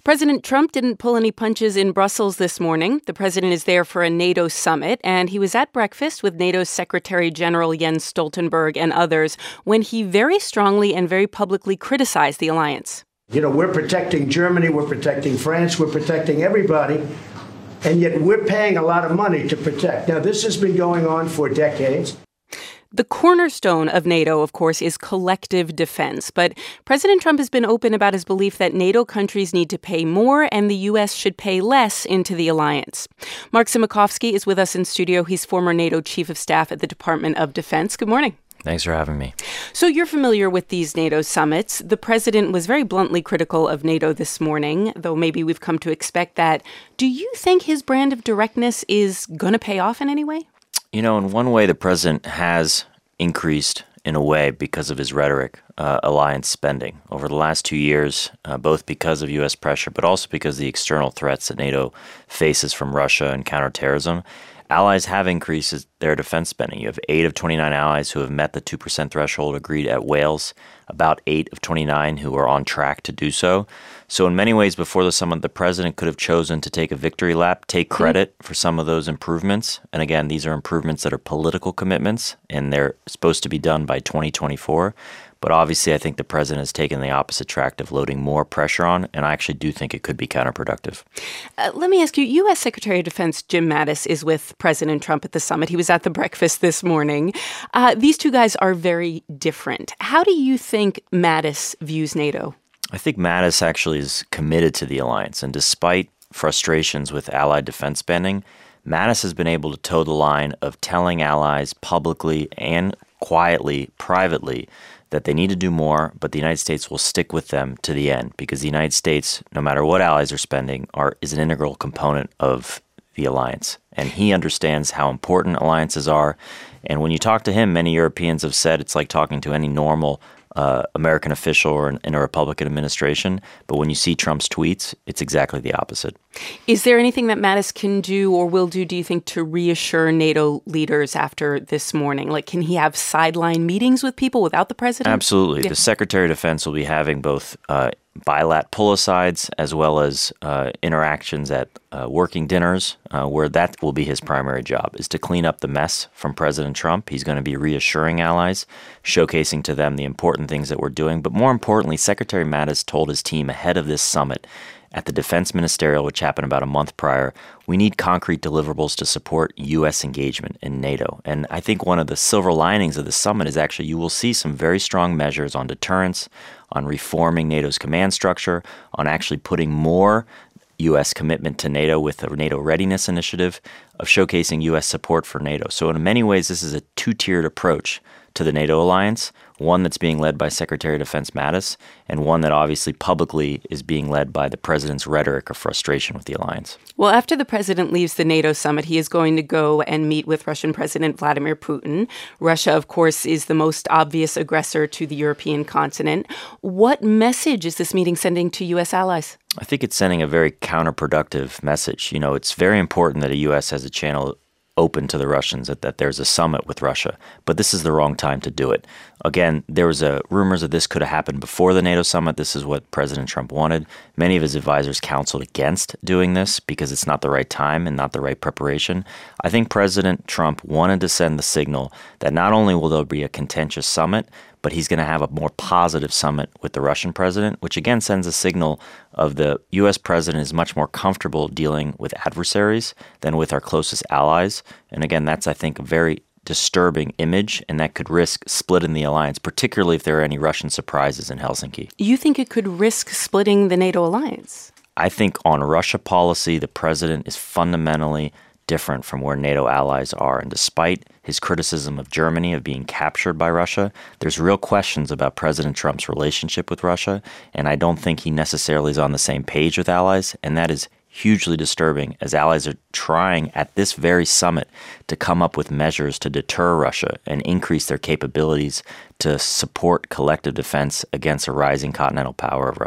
President Trump didn't pull any punches in Brussels this morning. The president is there for a NATO summit, and he was at breakfast with NATO's Secretary General Jens Stoltenberg and others when he very strongly and very publicly criticized the alliance. You know, we're protecting Germany, we're protecting France, we're protecting everybody, and yet we're paying a lot of money to protect. Now, this has been going on for decades. The cornerstone of NATO, of course, is collective defense. But President Trump has been open about his belief that NATO countries need to pay more and the U.S. should pay less into the alliance. Mark Simakovsky is with us in studio. He's former NATO chief of staff at the Department of Defense. Good morning. Thanks for having me. So you're familiar with these NATO summits. The president was very bluntly critical of NATO this morning, though maybe we've come to expect that. Do you think his brand of directness is going to pay off in any way? You know, in one way, the president has increased, in a way, because of his rhetoric, alliance spending over the last 2 years, both because of U.S. pressure, but also because of the external threats that NATO faces from Russia and counterterrorism. Allies have increased their defense spending. You have 8 of 29 allies who have met the 2% threshold agreed at Wales, about 8 of 29 who are on track to do so. So in many ways, before the summit, the president could have chosen to take a victory lap, take credit for some of those improvements. And again, these are improvements that are political commitments, and they're supposed to be done by 2024. But obviously, I think the president has taken the opposite track of loading more pressure on, and I actually do think it could be counterproductive. Let me ask you, U.S. Secretary of Defense Jim Mattis is with President Trump at the summit. He was at the breakfast this morning. These two guys are very different. How do you think Mattis views NATO? I think Mattis actually is committed to the alliance, and despite frustrations with allied defense spending, Mattis has been able to toe the line of telling allies publicly and quietly, privately, that they need to do more, but the United States will stick with them to the end because the United States, no matter what allies are spending, is an integral component of the alliance. And he understands how important alliances are. And when you talk to him, many Europeans have said it's like talking to any normal American official or in a Republican administration. But when you see Trump's tweets, it's exactly the opposite. Is there anything that Mattis can do or will do you think, to reassure NATO leaders after this morning? Like, can he have sideline meetings with people without the president? Absolutely. Yeah. The Secretary of Defense will be having both bilat pull-asides as well as interactions at working dinners, where that will be his primary job, is to clean up the mess from President Trump. He's going to be reassuring allies, showcasing to them the important things that we're doing. But more importantly, Secretary Mattis told his team ahead of this summit at the Defense Ministerial, which happened about a month prior, we need concrete deliverables to support U.S. engagement in NATO. And I think one of the silver linings of the summit is actually you will see some very strong measures on deterrence, on reforming NATO's command structure, on actually putting more U.S. commitment to NATO with the NATO Readiness Initiative, of showcasing U.S. support for NATO. So in many ways, this is a two-tiered approach to the NATO alliance, one that's being led by Secretary of Defense Mattis, and one that obviously publicly is being led by the president's rhetoric of frustration with the alliance. Well, after the president leaves the NATO summit, he is going to go and meet with Russian President Vladimir Putin. Russia, of course, is the most obvious aggressor to the European continent. What message is this meeting sending to U.S. allies? I think it's sending a very counterproductive message. You know, it's very important that the U.S. has a channel open to the Russians, that there's a summit with Russia. But this is the wrong time to do it. Again, there was rumors that this could have happened before the NATO summit. This is what President Trump wanted. Many of his advisors counseled against doing this because it's not the right time and not the right preparation. I think President Trump wanted to send the signal that not only will there be a contentious summit, but he's going to have a more positive summit with the Russian president, which again sends a signal of the U.S. president is much more comfortable dealing with adversaries than with our closest allies. And again, that's, I think, a very disturbing image, and that could risk splitting the alliance, particularly if there are any Russian surprises in Helsinki. You think it could risk splitting the NATO alliance? I think on Russia policy, the president is fundamentally different from where NATO allies are. And despite his criticism of Germany of being captured by Russia, there's real questions about President Trump's relationship with Russia. And I don't think he necessarily is on the same page with allies. And that is hugely disturbing as allies are trying at this very summit to come up with measures to deter Russia and increase their capabilities to support collective defense against a rising continental power of Russia.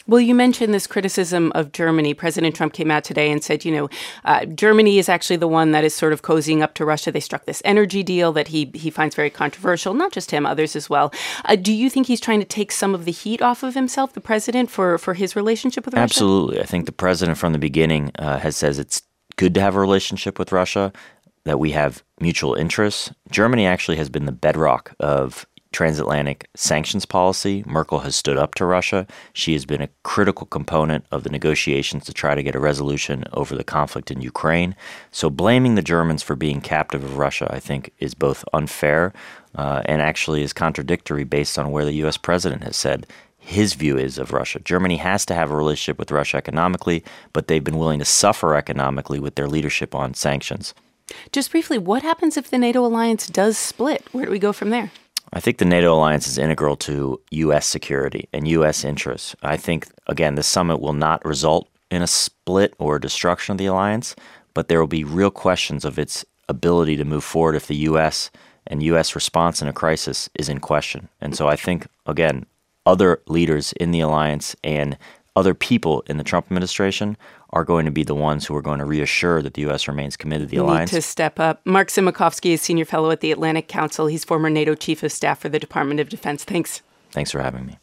Well, you mentioned this criticism of Germany. President Trump came out today and said, Germany is actually the one that is sort of cozying up to Russia. They struck this energy deal that he finds very controversial, not just him, others as well. Do you think he's trying to take some of the heat off of himself, the president, for his relationship with Russia? Absolutely. I think the president from the beginning has said it's good to have a relationship with Russia, that we have mutual interests. Germany actually has been the bedrock of transatlantic sanctions policy. Merkel has stood up to Russia. She has been a critical component of the negotiations to try to get a resolution over the conflict in Ukraine. So blaming the Germans for being captive of Russia, I think, is both unfair and actually is contradictory based on where the U.S. president has said his view is of Russia. Germany has to have a relationship with Russia economically, but they've been willing to suffer economically with their leadership on sanctions. Just briefly, what happens if the NATO alliance does split? Where do we go from there? I think the NATO alliance is integral to U.S. security and U.S. interests. I think, again, the summit will not result in a split or destruction of the alliance, but there will be real questions of its ability to move forward if the U.S. and U.S. response in a crisis is in question. And so I think, again, other leaders in the alliance and other people in the Trump administration are going to be the ones who are going to reassure that the U.S. remains committed to the alliance. Need to step up. Mark Simakovsky is senior fellow at the Atlantic Council. He's former NATO chief of staff for the Department of Defense. Thanks. Thanks for having me.